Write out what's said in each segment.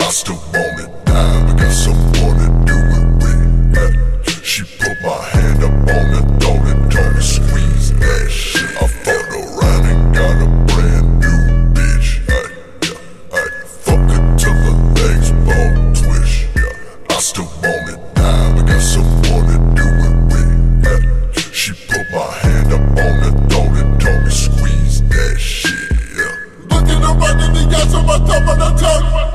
I still want it now, but got someone to do it with. She put my hand up on the throat and told me squeeze that shit. I fucked around and got a brand new bitch. Fuck it till the legs bone twitch. I still want it now, but got someone to do it with. She put my hand up on the throat and told me squeeze that shit. Looking around in the eyes of my top of the tongue.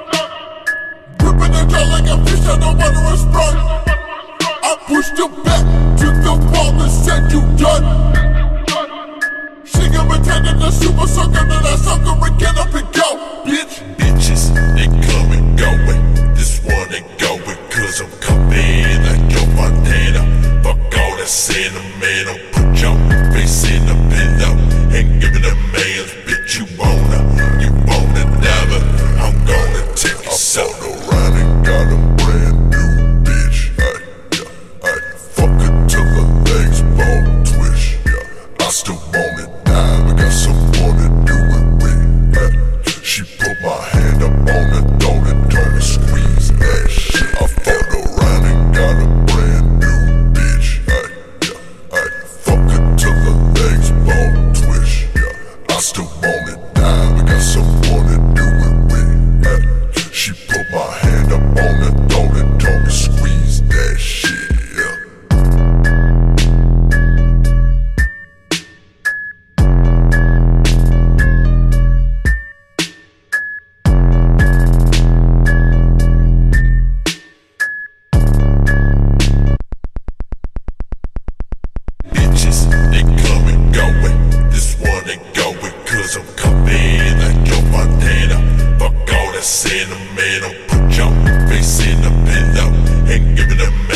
Like a fish out of water and sprung. I pushed her back to the wall and said you done. She got pretending to super sucker, then I suck her and get up and go, bitch. Bitches, they come and go, and this one ain't going, cause I'm coming like your Montana. Fuck all that sentimental, put your face in the pillow and give it a man's bitch. You wanna never, I'm gonna take it so. Got a brand new bitch. Fuck it till the legs bone twitch. I still want it now, but got someone to do it with. She put my hand up on the throat and told me squeeze that shit. I fucked around and got a brand new bitch. Fuck it till the legs bone twitch. I still want it now, but got someone to do it with. She put my hand up on the throat and told me squeeze that shit. Bitches, they come and go, and this one ain't going, cause I'm coming like your Montana. Fuck all that sentimental, put your face in the pillow and give it a